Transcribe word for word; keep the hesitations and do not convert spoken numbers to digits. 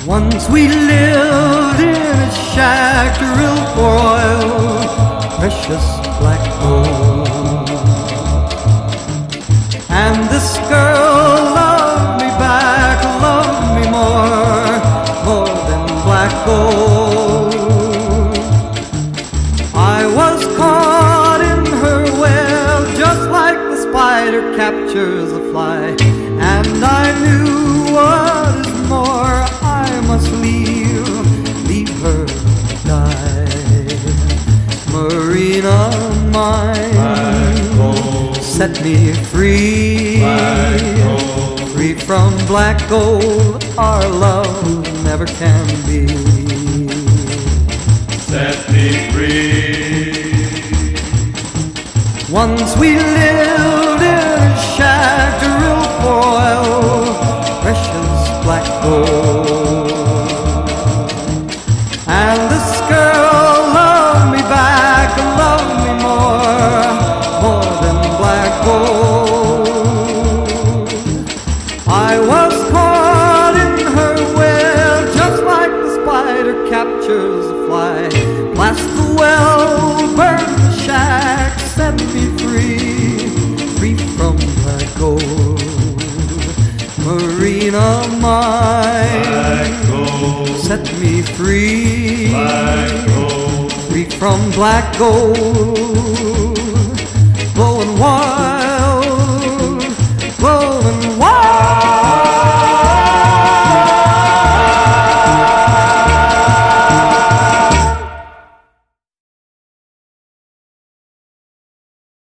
Once we lived in a shack drilled for oil, precious black gold. And this girl loved me back, loved me more, more than black gold. I was caught in her web, just like the spider captures a fly, and I knew what is more, I must leave, leave her die. Marina mine, set me free, free from black gold, our love never can be. Set me free. Once we lived in a shack drilled for oil, precious black gold. And this girl loved me back, loved me more, more than black gold. I was caught in her web, just like the spider captures a fly. Blast the well, burn the shack, set me free, free from black gold. Marina mine, set me free, free from black gold.